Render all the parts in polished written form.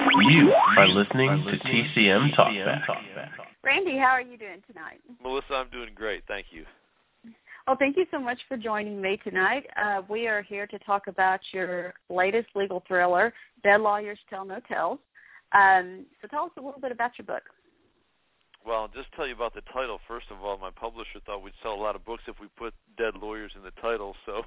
You are listening to TCM Talkback. Randy, how are you doing tonight? Melissa, I'm doing great. Thank you. Well, thank you so much for joining me tonight. We are here to talk about your latest legal thriller, Dead Lawyers Tell No Tales. So tell us a little bit about your book. Well, I'll just tell you about the title. First of all, my publisher thought we'd sell a lot of books if we put Dead Lawyers in the title, so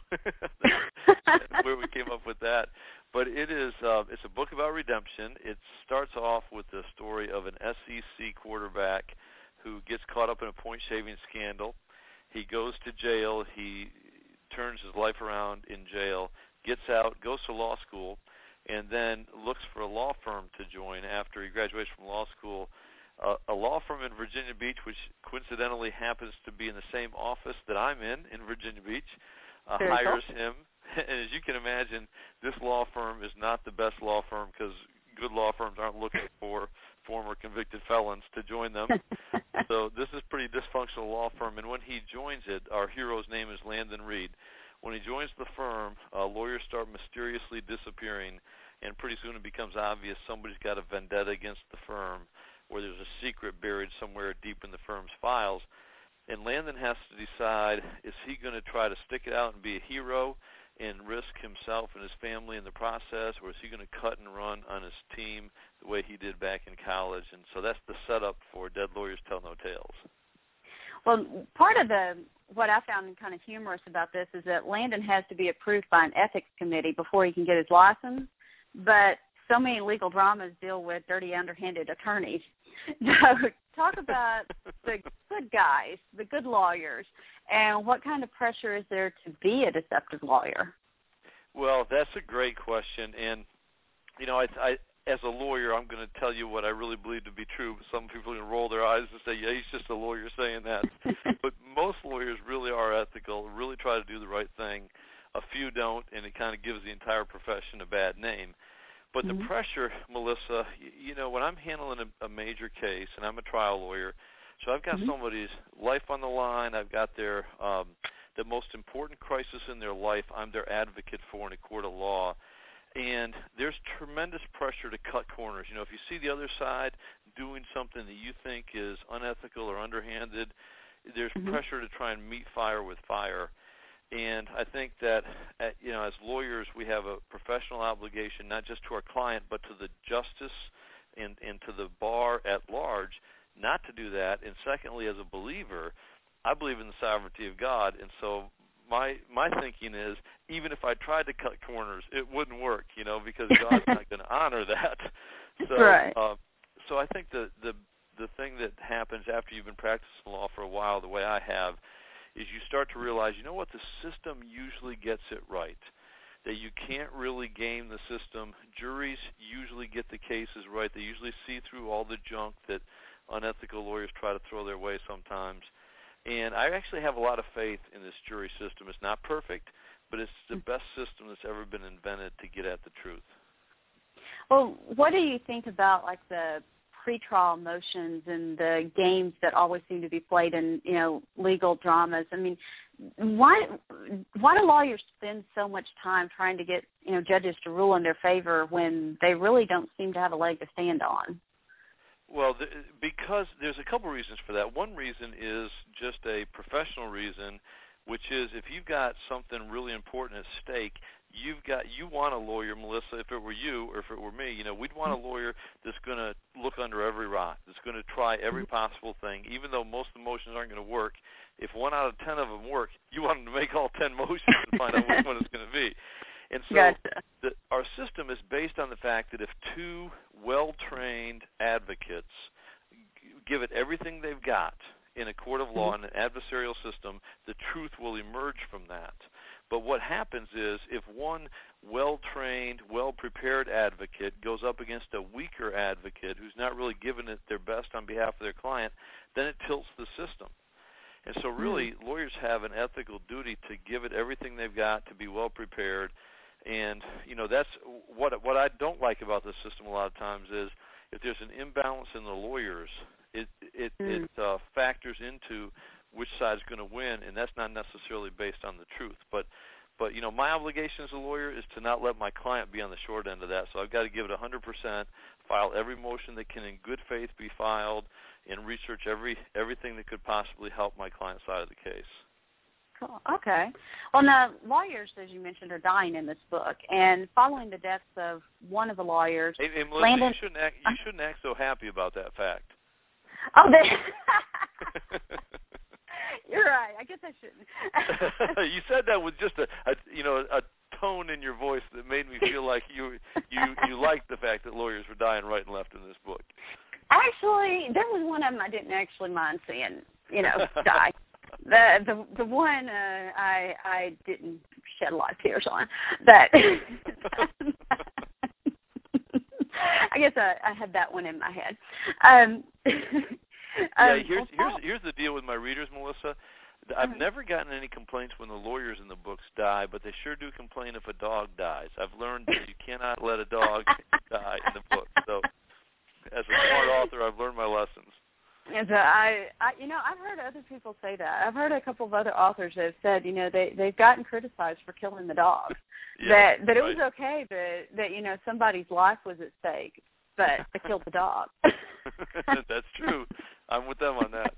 that's where we came up with that. But it's a book about redemption. It starts off with the story of an SEC quarterback who gets caught up in a point-shaving scandal. He goes to jail. He turns his life around in jail, gets out, goes to law school, and then looks for a law firm to join after he graduates from law school. A law firm in Virginia Beach, which coincidentally happens to be in the same office that I'm in Virginia Beach, hires him. And as you can imagine, this law firm is not the best law firm because good law firms aren't looking for former convicted felons to join them. So this is a pretty dysfunctional law firm. And when he joins it, our hero's name is Landon Reed. When he joins the firm, lawyers start mysteriously disappearing, and pretty soon it becomes obvious somebody's got a vendetta against the firm, where there's a secret buried somewhere deep in the firm's files. And Landon has to decide, is he going to try to stick it out and be a hero and risk himself and his family in the process, or is he going to cut and run on his team the way he did back in college? And so that's the setup for Dead Lawyers Tell No Tales. Well, part of what I found kind of humorous about this is that Landon has to be approved by an ethics committee before he can get his license, but so many legal dramas deal with dirty, underhanded attorneys. So talk about the good guys, the good lawyers, and what kind of pressure is there to be a deceptive lawyer? Well, that's a great question. And, you know, I as a lawyer, I'm going to tell you what I really believe to be true. Some people can roll their eyes and say, yeah, he's just a lawyer saying that. But most lawyers really are ethical, really try to do the right thing. A few don't, and it kind of gives the entire profession a bad name. But the pressure, Melissa, you know, when I'm handling a major case, and I'm a trial lawyer, so I've got somebody's life on the line. I've got their the most important crisis in their life I'm their advocate for in a court of law. And there's tremendous pressure to cut corners. You know, if you see the other side doing something that you think is unethical or underhanded, there's pressure to try and meet fire with fire. And I think that, you know, as lawyers, we have a professional obligation not just to our client but to the justice and to the bar at large not to do that. And secondly, as a believer, I believe in the sovereignty of God. And so my thinking is even if I tried to cut corners, it wouldn't work, you know, because God's not going to honor that. So, right. So I think the thing that happens after you've been practicing law for a while, the way I have, is you start to realize, you know what, the system usually gets it right, that you can't really game the system. Juries usually get the cases right. They usually see through all the junk that unethical lawyers try to throw their way sometimes. And I actually have a lot of faith in this jury system. It's not perfect, but it's the best system that's ever been invented to get at the truth. Well, what do you think about, like, the pretrial motions and the games that always seem to be played in, you know, legal dramas? I mean, why do lawyers spend so much time trying to get, you know, judges to rule in their favor when they really don't seem to have a leg to stand on? Well, because there's a couple reasons for that. One reason is just a professional reason, which is if you've got something really important at stake, you want a lawyer, Melissa, if it were you or if it were me, you know, we'd want a lawyer that's going to look under every rock, that's going to try every possible thing, even though most of the motions aren't going to work. If 1 out of 10 of them work, you want them to make all 10 motions and find out which one it's going to be. And so our system is based on the fact that if two well-trained advocates give it everything they've got in a court of law in an adversarial system, the truth will emerge from that. But what happens is if one well-trained, well-prepared advocate goes up against a weaker advocate who's not really giving it their best on behalf of their client, then it tilts the system. And so really lawyers have an ethical duty to give it everything they've got, to be well-prepared. And, you know, that's what I don't like about the system a lot of times is if there's an imbalance in the lawyers, it factors into which side's going to win, and that's not necessarily based on the truth. But you know, my obligation as a lawyer is to not let my client be on the short end of that. So I've got to give it 100%, file every motion that can in good faith be filed and research everything that could possibly help my client's side of the case. Cool. Okay. Well, now, lawyers, as you mentioned, are dying in this book. And following the deaths of one of the lawyers, Hey, Melissa, Landon, you shouldn't act so happy about that fact. Oh, you're right. I guess I shouldn't. You said that with just a tone in your voice that made me feel like you liked the fact that lawyers were dying right and left in this book. Actually, there was one of them I didn't actually mind seeing, die. The one I didn't shed a lot of tears on, but I guess I had that one in my head. Here's the deal with my readers, Melissa. I've never gotten any complaints when the lawyers in the books die, but they sure do complain if a dog dies. I've learned that you cannot let a dog die in the book. So, as a smart author, I've learned my lessons. And so I've heard other people say that. I've heard a couple of other authors that have said, they've gotten criticized for killing the dog. Yeah, that it was okay, but that somebody's life was at stake, but they killed the dog. That's true. I'm with them on that.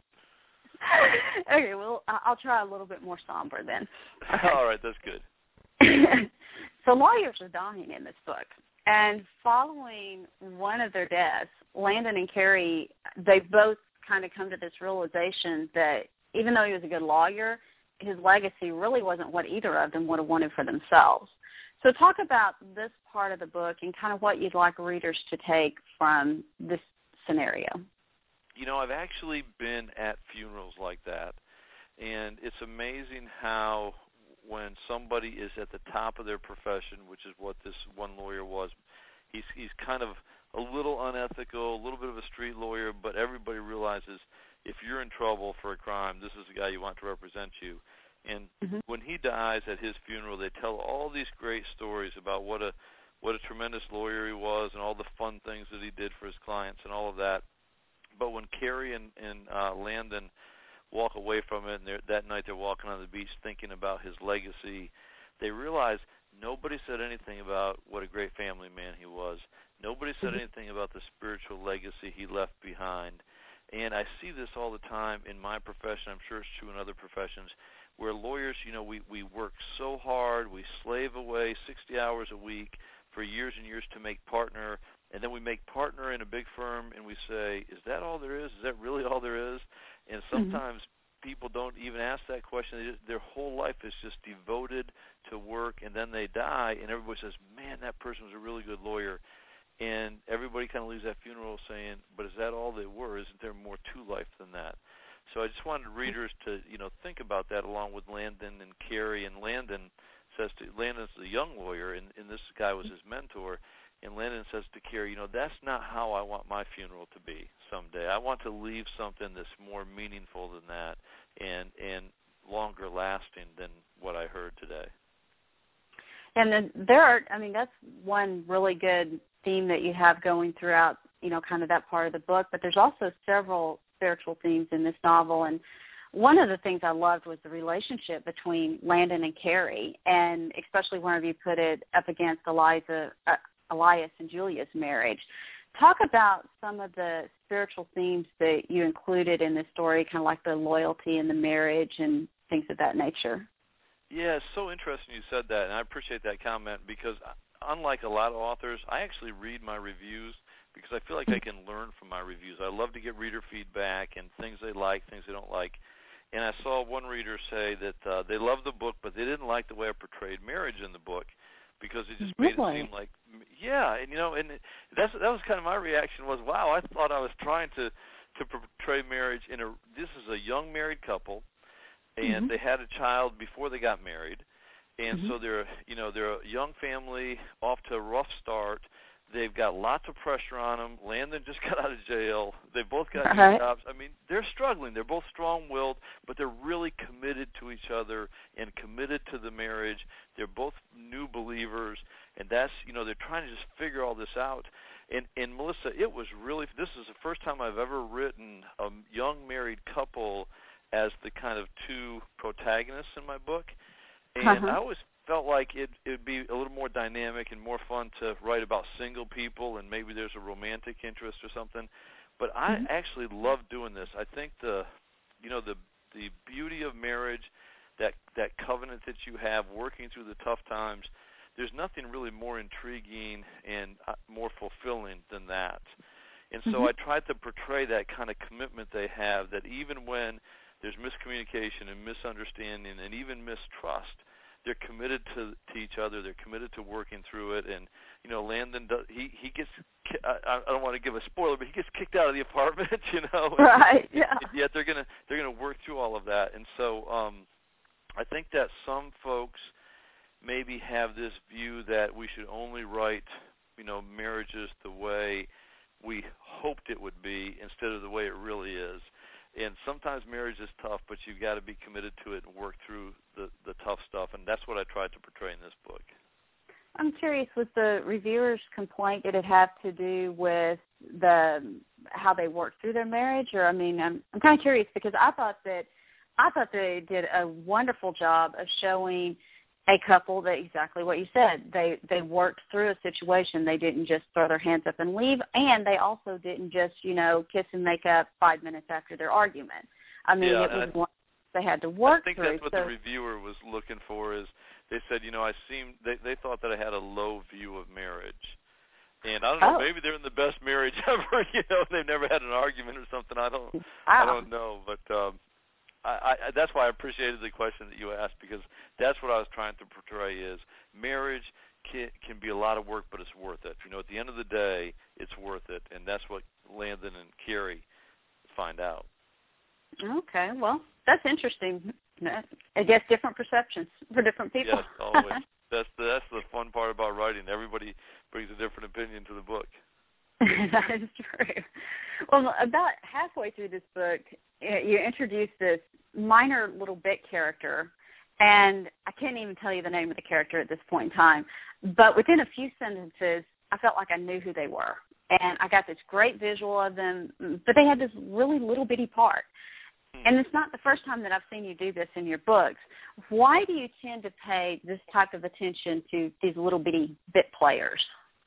Okay, well, I'll try a little bit more somber then. All right, that's good. So lawyers are dying in this book. And following one of their deaths, Landon and Carrie, they both kind of come to this realization that even though he was a good lawyer, his legacy really wasn't what either of them would have wanted for themselves. So talk about this part of the book and kind of what you'd like readers to take from this scenario. I've actually been at funerals like that, and it's amazing how when somebody is at the top of their profession, which is what this one lawyer was, he's kind of a little unethical, a little bit of a street lawyer, but everybody realizes if you're in trouble for a crime, this is the guy you want to represent you. And when he dies at his funeral, they tell all these great stories about what a tremendous lawyer he was and all the fun things that he did for his clients and all of that. But when Carrie and Landon walk away from it, and that night they're walking on the beach thinking about his legacy, they realize nobody said anything about what a great family man he was. Nobody said anything about the spiritual legacy he left behind. And I see this all the time in my profession. I'm sure it's true in other professions, where lawyers, we work so hard, we slave away 60 hours a week for years and years to make partner, and then we make partner in a big firm, and we say, is that all there is? Is that really all there is? And sometimes people don't even ask that question. Their whole life is just devoted to work, and then they die, and everybody says, man, that person was a really good lawyer. And everybody kind of leaves that funeral saying, but is that all they were? Isn't there more to life than that? So I just wanted readers to, think about that along with Landon and Carrie. And Landon's the young lawyer, and this guy was his mentor. And Landon says to Carrie, that's not how I want my funeral to be someday. I want to leave something that's more meaningful than that and longer lasting than what I heard today. And then that's one really good theme that you have going throughout, kind of that part of the book. But there's also several spiritual themes in this novel. And one of the things I loved was the relationship between Landon and Carrie, and especially whenever you put it up against Elias and Julia's marriage. Talk about some of the spiritual themes that you included in this story, kind of like the loyalty and the marriage and things of that nature. Yeah, it's so interesting you said that, and I appreciate that comment because unlike a lot of authors, I actually read my reviews because I feel like I can learn from my reviews. I love to get reader feedback and things they like, things they don't like. And I saw one reader say that they loved the book, but they didn't like the way I portrayed marriage in the book because it just made it seem like, and that was kind of my reaction was, wow, I thought I was trying to portray marriage this is a young married couple, and they had a child before they got married. And so they're a young family off to a rough start. They've got lots of pressure on them. Landon just got out of jail. They've both got new jobs. I mean, they're struggling. They're both strong-willed, but they're really committed to each other and committed to the marriage. They're both new believers, and that's, they're trying to just figure all this out. And Melissa, this is the first time I've ever written a young married couple as the kind of two protagonists in my book. And I felt like it'd be a little more dynamic and more fun to write about single people, and maybe there's a romantic interest or something. But I actually love doing this. I think the beauty of marriage, that covenant that you have working through the tough times, there's nothing really more intriguing and more fulfilling than that. And so I tried to portray that kind of commitment they have, that even when there's miscommunication and misunderstanding and even mistrust, they're committed to each other. They're committed to working through it. And, Landon, he gets, I don't want to give a spoiler, but he gets kicked out of the apartment, Right, yeah. And yet they're gonna work through all of that. And so I think that some folks maybe have this view that we should only write, marriages the way we hoped it would be instead of the way it really is. And sometimes marriage is tough, but you've got to be committed to it and work through the tough stuff, and that's what I tried to portray in this book. I'm curious, was the reviewer's complaint, did it have to do with how they worked through their marriage? Or, I'm kind of curious because I thought they did a wonderful job of showing a couple that exactly what you said. They worked through a situation. They didn't just throw their hands up and leave, and they also didn't just, kiss and make up 5 minutes after their argument. It was one they had to work through. I think that's what the reviewer was looking for. Is they said, they thought that I had a low view of marriage. And I don't know, maybe they're in the best marriage ever. They've never had an argument or something. I don't know, but I that's why I appreciated the question that you asked, because that's what I was trying to portray is marriage can be a lot of work, but it's worth it. At the end of the day, it's worth it, and that's what Landon and Carrie find out. Okay, well, that's interesting. I guess different perceptions for different people. Yes, always. That's the fun part about writing. Everybody brings a different opinion to the book. That is true. Well, about halfway through this book, you introduce this minor little bit character, and I can't even tell you the name of the character at this point in time, but within a few sentences, I felt like I knew who they were, and I got this great visual of them, but they had this really little bitty part. And it's not the first time that I've seen you do this in your books. Why do you tend to pay this type of attention to these little bitty bit players?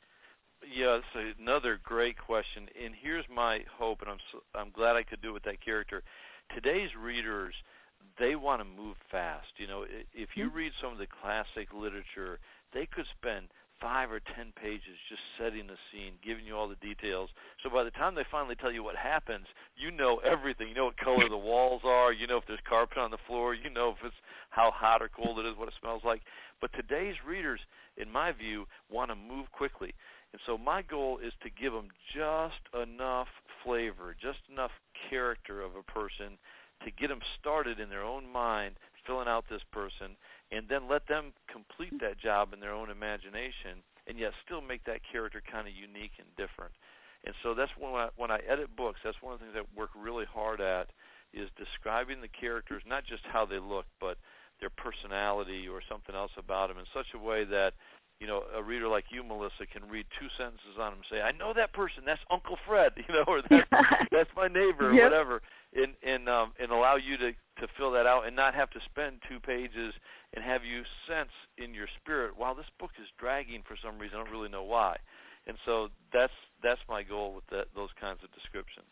Yeah, that's another great question. And here's my hope, and I'm glad I could do it with that character. Today's readers, they want to move fast. If you read some of the classic literature, they could spend 5 or 10 pages just setting the scene, giving you all the details. So by the time they finally tell you what happens, you know everything. You know what color the walls are. You know if there's carpet on the floor. You know if it's how hot or cold it is, what it smells like. But today's readers, in my view, want to move quickly. And so my goal is to give them just enough flavor, just enough character of a person to get them started in their own mind, filling out this person, and then let them complete that job in their own imagination, and yet still make that character kind of unique and different. And so that's when I edit books, that's one of the things I work really hard at, is describing the characters, not just how they look, but their personality or something else about them in such a way that a reader like you, Melissa, can read 2 sentences on them and say, I know that person, that's Uncle Fred, or that's my neighbor, or whatever, and allow you to fill that out and not have to spend 2 pages and have you sense in your spirit, wow, this book is dragging for some reason, I don't really know why. And so that's my goal with those kinds of descriptions.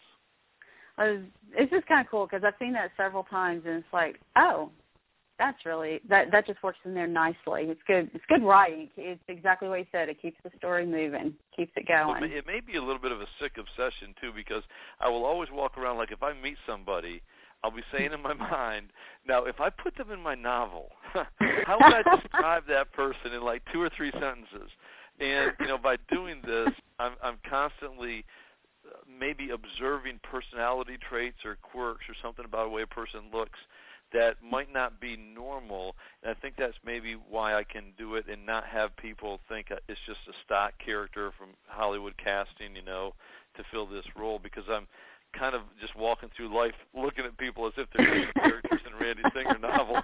It's just kind of cool because I've seen that several times, and it's like, oh, that's really that just works in there nicely. It's good. It's good writing. It's exactly what you said. It keeps the story moving, keeps it going. Well, it may be a little bit of a sick obsession too, because I will always walk around like if I meet somebody, I'll be saying in my mind, now if I put them in my novel, how would I describe that person in like 2 or 3 sentences? And by doing this, I'm constantly maybe observing personality traits or quirks or something about the way a person looks that might not be normal, and I think that's maybe why I can do it and not have people think it's just a stock character from Hollywood casting, to fill this role, because I'm kind of just walking through life looking at people as if they're characters in Randy Singer novel.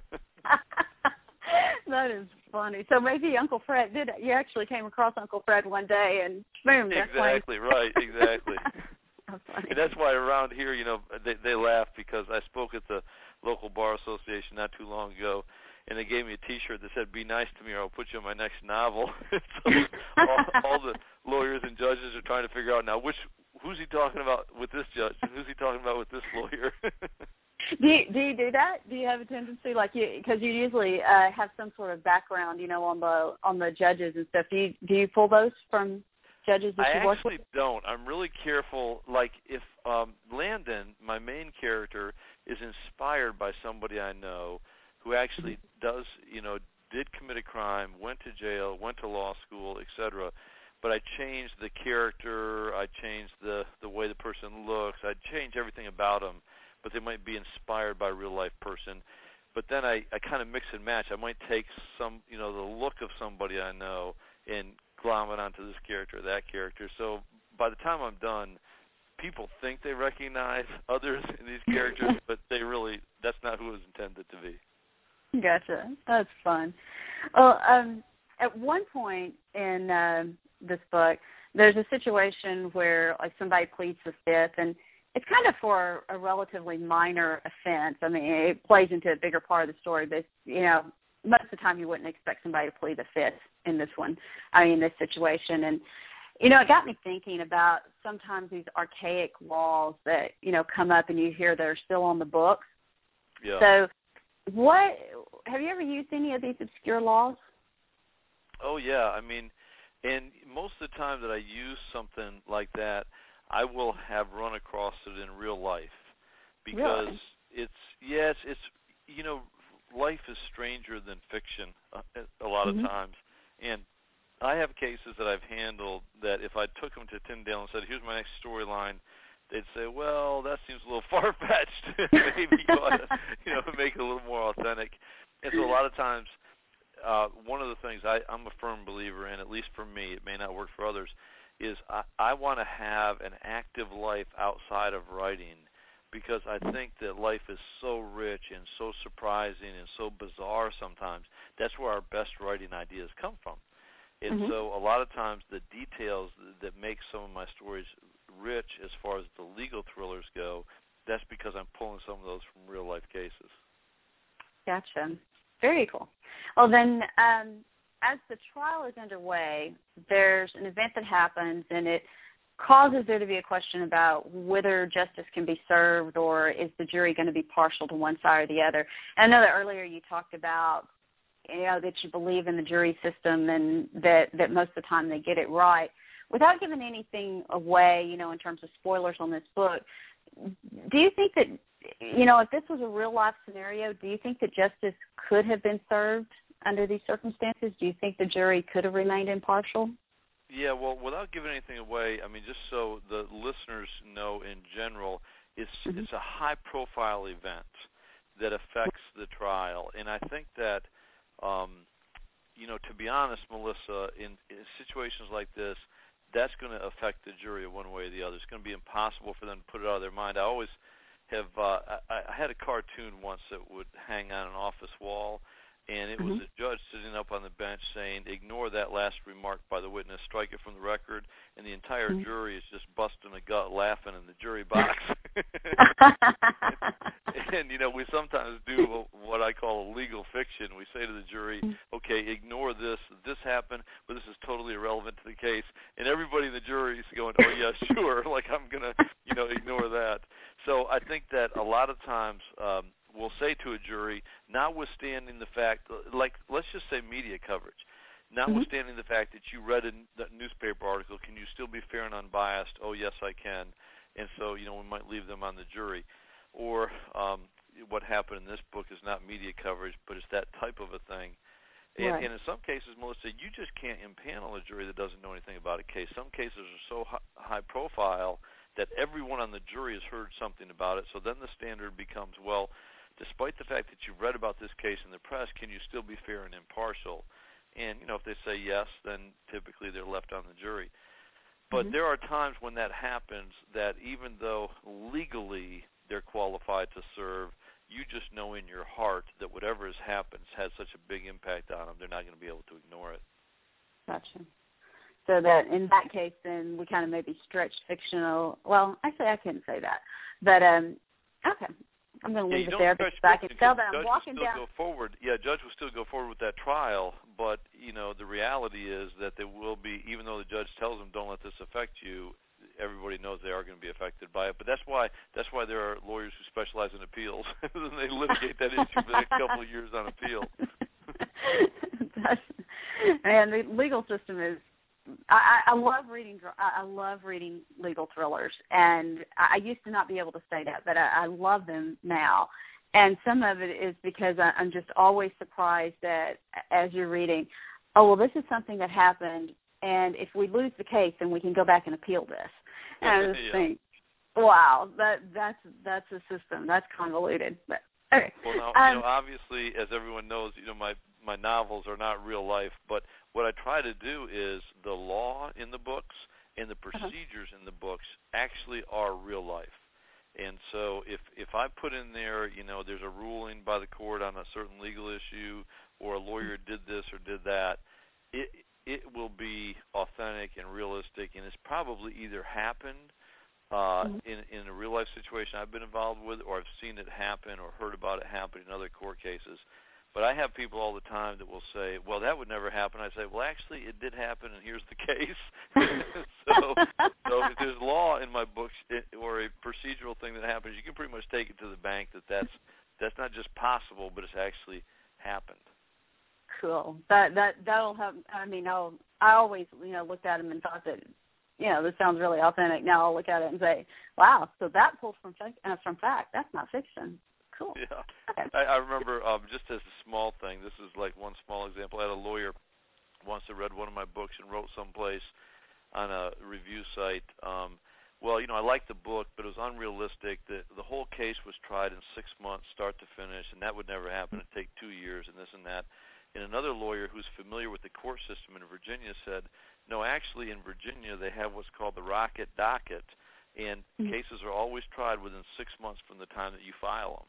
That is funny. So maybe Uncle Fred you actually came across Uncle Fred one day and boom. Exactly, right, exactly. That's funny. And that's why around here, they laugh because I spoke at the local bar association not too long ago, and they gave me a T-shirt that said, "Be nice to me, or I'll put you in my next novel." So all the lawyers and judges are trying to figure out now who's he talking about with this judge, and who's he talking about with this lawyer. Do you do that? Do you have a tendency, like because you usually have some sort of background, on the judges and stuff. Do you pull those from judges that you work with? I actually don't. I'm really careful. Like if Landon, my main character, is inspired by somebody I know who actually did commit a crime, went to jail, went to law school, etc. But I changed the character, I changed the way the person looks, I change everything about them. But they might be inspired by a real-life person. But then I kind of mix and match. I might take some, the look of somebody I know and glom it onto this character or that character. So by the time I'm done, people think they recognize others in these characters, but that's not who it was intended to be. Gotcha. That's fun. Well, at one point in this book, there's a situation where like somebody pleads the fifth, and it's kind of for a relatively minor offense. I mean, it plays into a bigger part of the story, but, most of the time you wouldn't expect somebody to plead the fifth in this one, in this situation. And, it got me thinking about sometimes these archaic laws that, come up and you hear they're still on the books. Yeah. So have you ever used any of these obscure laws? Oh, yeah. I mean, and most of the time that I use something like that, I will have run across it in real life because really? it's life is stranger than fiction a lot of times. And I have cases that I've handled that if I took them to Tyndale and said, here's my next storyline, they'd say, well, that seems a little far-fetched. Maybe you ought to, make it a little more authentic. And so a lot of times, one of the things I'm a firm believer in, at least for me, it may not work for others, is I want to have an active life outside of writing because I think that life is so rich and so surprising and so bizarre sometimes. That's where our best writing ideas come from. And so a lot of times the details that make some of my stories rich as far as the legal thrillers go, that's because I'm pulling some of those from real-life cases. Gotcha. Very cool. Well, then, as the trial is underway, there's an event that happens, and it causes there to be a question about whether justice can be served or is the jury going to be partial to one side or the other. And I know that earlier you talked about, that you believe in the jury system and that most of the time they get it right. Without giving anything away, in terms of spoilers on this book, do you think that, if this was a real-life scenario, do you think that justice could have been served under these circumstances? Do you think the jury could have remained impartial? Yeah, well, without giving anything away, I mean, just so the listeners know in general, it's a high-profile event that affects the trial. And I think that, to be honest, Melissa, in situations like this, that's going to affect the jury one way or the other. It's going to be impossible for them to put it out of their mind. I always have I had a cartoon once that would hang on an office wall, and it was a judge sitting up on the bench saying, ignore that last remark by the witness, strike it from the record, and the entire jury is just busting a gut laughing in the jury box. And, we sometimes do what I call legal fiction. We say to the jury, okay, ignore this. This happened, but this is totally irrelevant to the case. And everybody in the jury is going, oh, yeah, sure, like I'm going to, ignore that. So I think that a lot of times we'll say to a jury, notwithstanding the fact, like let's just say media coverage, notwithstanding the fact that you read a newspaper article, can you still be fair and unbiased? Oh, yes, I can. And so, we might leave them on the jury. Or what happened in this book is not media coverage, but it's that type of a thing. And, and in some cases, Melissa, you just can't impanel a jury that doesn't know anything about a case. Some cases are so high profile that everyone on the jury has heard something about it. So then the standard becomes, well, despite the fact that you've read about this case in the press, can you still be fair and impartial? And, if they say yes, then typically they're left on the jury. But there are times when that happens that even though legally they're qualified to serve, you just know in your heart that whatever has happened has such a big impact on them, they're not going to be able to ignore it. Gotcha. So that in that case, then we kind of maybe stretch fictional. Well, actually, I couldn't say that. But, okay. I'm going to leave it there because I can tell that I'm walking down. Judge will still go forward with that trial, but the reality is that there will be, even though the judge tells them don't let this affect you, everybody knows they are going to be affected by it. But that's why there are lawyers who specialize in appeals, and they litigate that issue for the next couple of years on appeal. And the legal system is. I love reading. I love reading legal thrillers, and I used to not be able to say that, but I love them now. And some of it is because I'm just always surprised that as you're reading, oh well, this is something that happened, and if we lose the case, then we can go back and appeal this. And I just think, wow, that's a system that's convoluted. But okay. Well, now, obviously, as everyone knows, my novels are not real life, but what I try to do is the law in the books and the procedures in the books actually are real life. And so if I put in there, there's a ruling by the court on a certain legal issue, or a lawyer did this or did that, it will be authentic and realistic, and it's probably either happened in a real life situation I've been involved with, or I've seen it happen or heard about it happen in other court cases. But I have people all the time that will say, well, that would never happen. I say, well, actually, it did happen, and here's the case. so if there's law in my books or a procedural thing that happens, you can pretty much take it to the bank that's not just possible, but it's actually happened. Cool. That'll help. I mean, I always, looked at them and thought that, this sounds really authentic. Now I'll look at it and say, wow, so that pulls from fact. That's not fiction. Cool. Yeah. I remember, just as a small thing, this is like one small example. I had a lawyer once that read one of my books and wrote someplace on a review site, well, I liked the book, but it was unrealistic. The whole case was tried in 6 months, start to finish, and that would never happen. It'd take 2 years and this and that. And another lawyer who's familiar with the court system in Virginia said, no, actually in Virginia they have what's called the rocket docket, and cases are always tried within 6 months from the time that you file them.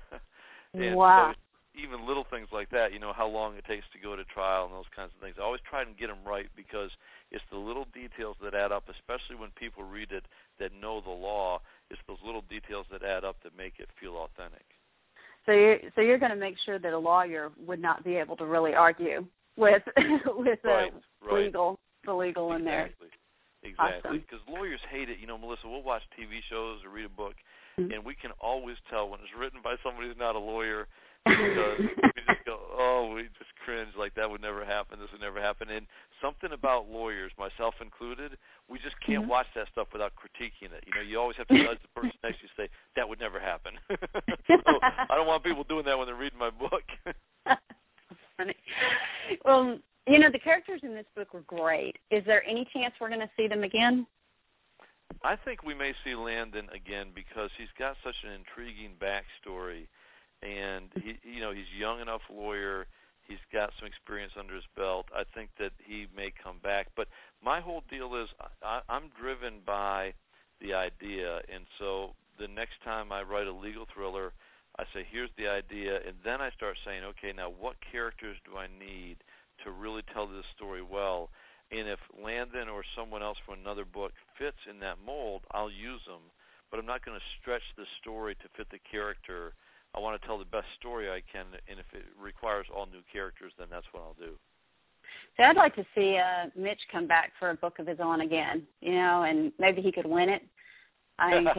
And wow. So even little things like that, how long it takes to go to trial and those kinds of things. I always try and get them right because it's the little details that add up, especially when people read it that know the law. It's those little details that add up that make it feel authentic. So you're going to make sure that a lawyer would not be able to really argue with right. the legal in there. Exactly. Because lawyers hate it. Melissa, we'll watch TV shows or read a book, and we can always tell when it's written by somebody who's not a lawyer because we just go, oh, we just cringe, like that would never happen, this would never happen. And something about lawyers, myself included, we just can't watch that stuff without critiquing it. You always have to judge the person next to you and say, that would never happen. So I don't want people doing that when they're reading my book. That's funny. Well, the characters in this book were great. Is there any chance we're going to see them again? I think we may see Landon again because he's got such an intriguing backstory, and he's young enough lawyer. He's got some experience under his belt. I think that he may come back. But my whole deal is I'm driven by the idea, and so the next time I write a legal thriller, I say, here's the idea, and then I start saying, okay, now what characters do I need to really tell this story well? And if Landon or someone else from another book fits in that mold, I'll use them. But I'm not going to stretch the story to fit the character. I want to tell the best story I can, and if it requires all new characters, then that's what I'll do. So I'd like to see Mitch come back for a book of his own again, and maybe he could win it. I mean,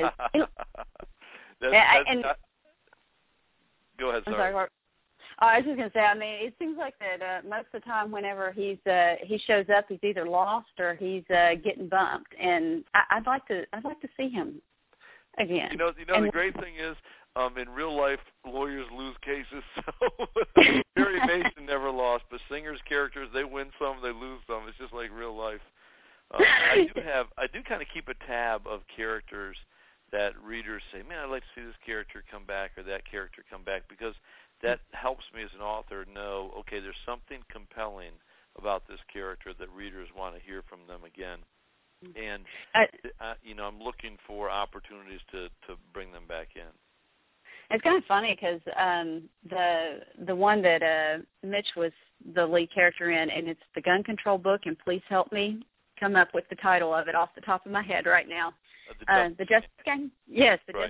go ahead, sorry. I'm sorry. I was just going to say, I mean, it seems like that most of the time whenever he shows up, he's either lost or he's getting bumped, and I'd like to see him again. The great thing is, in real life, lawyers lose cases. So Perry Mason never lost, but Singer's characters, they win some, they lose some. It's just like real life. I do kind of keep a tab of characters that readers say, man, I'd like to see this character come back or that character come back, because that helps me as an author know, okay, there's something compelling about this character that readers want to hear from them again. And, I'm looking for opportunities to bring them back in. It's kind of funny because the one that Mitch was the lead character in, and it's the gun control book, and please help me come up with the title of it off the top of my head right now. The Justice Game? Yes, the right. Justice Game.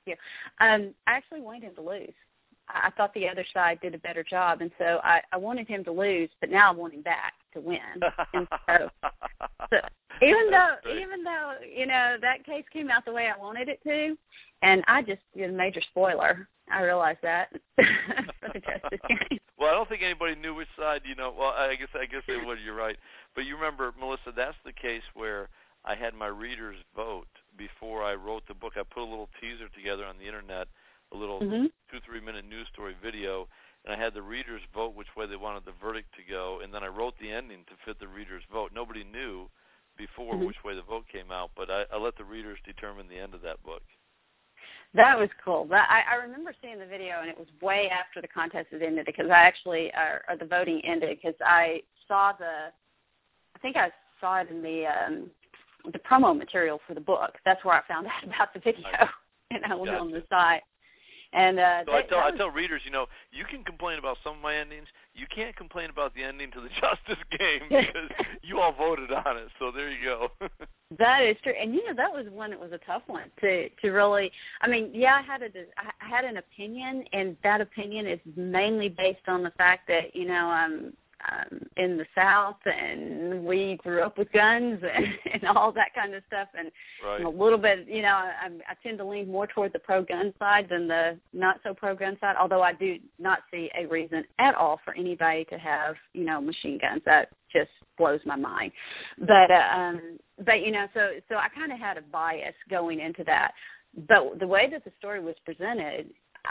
you. I actually wanted him to lose. I thought the other side did a better job, and so I wanted him to lose, but now I want him back to win. And so even though that case came out the way I wanted it to, and I just did a major spoiler. I realized that for the Justice game. Well, I don't think anybody knew which side. Well, I guess they would. You're right. But you remember, Melissa, that's the case where I had my readers vote before I wrote the book. I put a little teaser together on the internet, a little 2-3 minute news story video, and I had the readers vote which way they wanted the verdict to go, and then I wrote the ending to fit the readers' vote. Nobody knew before which way the vote came out, but I let the readers determine the end of that book. That was cool. I remember seeing the video, and it was way after the contest had ended because I actually, or the voting ended, because I think I saw it in the promo material for the book. That's where I found out about the video, and I went on the site. And so I tell readers, you can complain about some of my endings. You can't complain about the ending to the Justice game because you all voted on it. So there you go. That is true, and that was one. It was a tough one to really. I mean, I had an opinion, and that opinion is mainly based on the fact that I'm in the South, and we grew up with guns and all that kind of stuff, and a little bit, I tend to lean more toward the pro-gun side than the not-so-pro-gun side, although I do not see a reason at all for anybody to have, machine guns. That just blows my mind. But so I kind of had a bias going into that. But the way that the story was presented,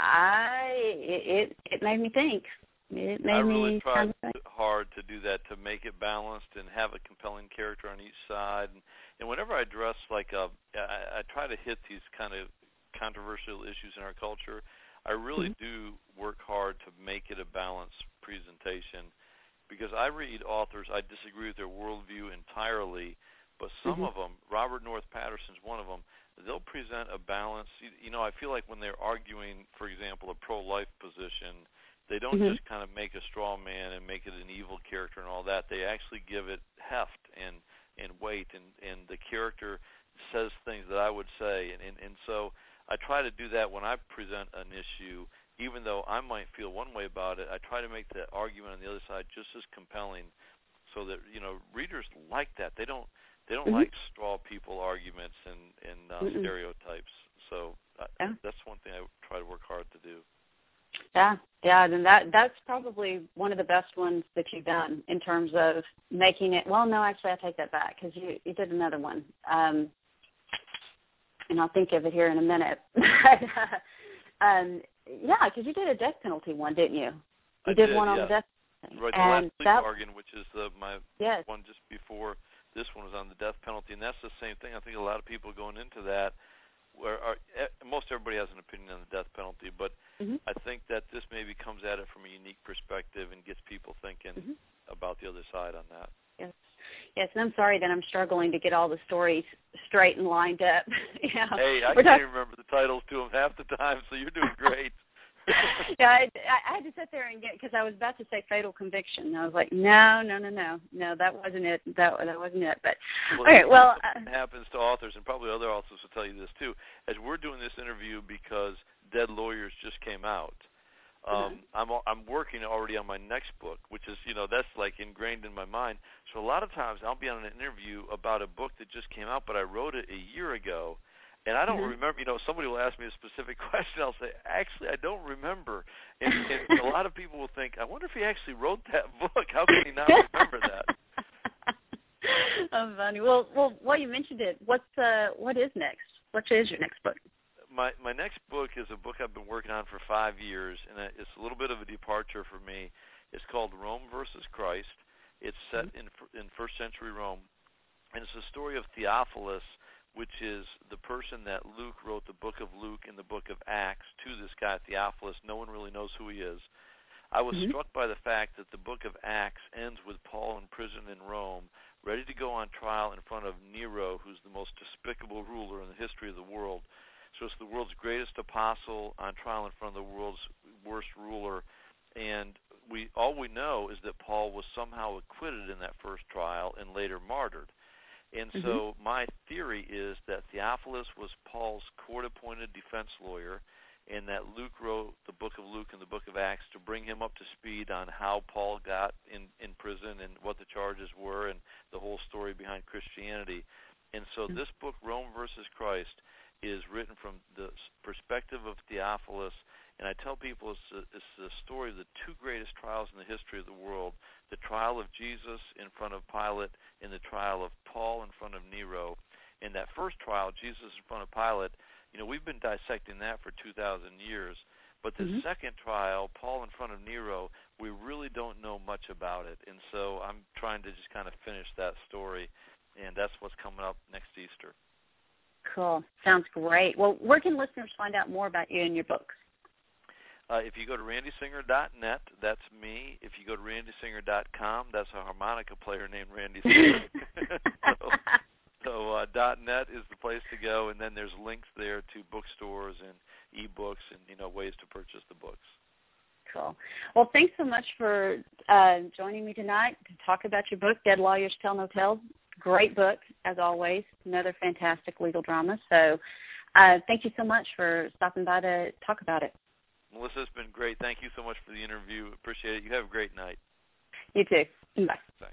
it made me think. I really tried hard to do that, to make it balanced and have a compelling character on each side. And whenever I address, I try to hit these kind of controversial issues in our culture, I really do work hard to make it a balanced presentation, because I read authors, I disagree with their worldview entirely, but some of them, Robert North Patterson's one of them, they'll present a balance. I feel like when they're arguing, for example, a pro-life position, they don't just kind of make a straw man and make it an evil character and all that. They actually give it heft and weight, and the character says things that I would say. And so I try to do that when I present an issue. Even though I might feel one way about it, I try to make the argument on the other side just as compelling, so that readers like that. They don't like straw people arguments and stereotypes. So that's one thing I try to work hard to do. Yeah, and that's probably one of the best ones that you've done in terms of making it. Well, no, actually, I take that back, because you did another one, and I'll think of it here in a minute. Because you did a death penalty one, didn't you? You did one on the death penalty. Right, the last plea bargain, which is my one just before this one, was on the death penalty, and that's the same thing. I think a lot of people going into that, most everybody has an opinion on the death penalty, but I think that this maybe comes at it from a unique perspective and gets people thinking about the other side on that. Yes, and I'm sorry that I'm struggling to get all the stories straight and lined up. Hey, I can't even remember the titles to them half the time, so you're doing great. I had to sit there and because I was about to say Fatal Conviction. And I was like, no, that wasn't it. That wasn't it. But it happens to authors, and probably other authors will tell you this too. As we're doing this interview, because Dead Lawyers just came out, I'm working already on my next book, which is that's like ingrained in my mind. So a lot of times I'll be on an interview about a book that just came out, but I wrote it a year ago. And I don't remember, somebody will ask me a specific question. I'll say, actually, I don't remember. And a lot of people will think, I wonder if he actually wrote that book. How can he not remember that? Oh, funny. Well, while you mentioned it, what is next? What is your next book? My next book is a book I've been working on for 5 years, and it's a little bit of a departure for me. It's called Rome versus Christ. It's set in first century Rome, and it's the story of Theophilus, which is the person that Luke wrote the book of Luke and the book of Acts to this guy Theophilus. No one really knows who he is. I was struck by the fact that the book of Acts ends with Paul in prison in Rome, ready to go on trial in front of Nero, who's the most despicable ruler in the history of the world. So it's the world's greatest apostle on trial in front of the world's worst ruler. And all we know is that Paul was somehow acquitted in that first trial and later martyred. And so my theory is that Theophilus was Paul's court-appointed defense lawyer, and that Luke wrote the book of Luke and the book of Acts to bring him up to speed on how Paul got in prison and what the charges were and the whole story behind Christianity. And so this book, Rome versus Christ, is written from the perspective of Theophilus. And I tell people it's the story of the two greatest trials in the history of the world, the trial of Jesus in front of Pilate and the trial of Paul in front of Nero. In that first trial, Jesus in front of Pilate, we've been dissecting that for 2,000 years. But the second trial, Paul in front of Nero, we really don't know much about it. And so I'm trying to just kind of finish that story, and that's what's coming up next Easter. Cool. Sounds great. Well, where can listeners find out more about you and your books? If you go to randysinger.net, that's me. If you go to randysinger.com, that's a harmonica player named Randy Singer. So .net is the place to go, and then there's links there to bookstores and e-books and ways to purchase the books. Cool. Well, thanks so much for joining me tonight to talk about your book, Dead Lawyers Tell No Tales. Great book, as always. Another fantastic legal drama. So thank you so much for stopping by to talk about it. Melissa, it's been great. Thank you so much for the interview. Appreciate it. You have a great night. You too. Bye. Thanks.